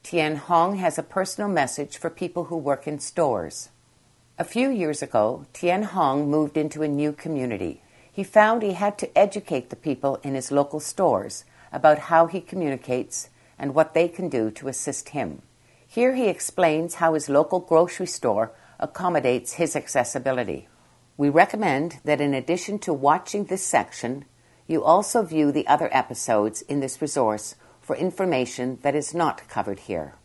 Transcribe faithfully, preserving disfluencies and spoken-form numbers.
Tien Hong has a personal message for people who work in stores. A few years ago, Tien Hong moved into a new community. He found he had to educate the people in his local stores about how he communicates and what they can do to assist him. Here he explains how his local grocery store accommodates his accessibility. We recommend that in addition to watching this section, you also view the other episodes in this resource for information that is not covered here.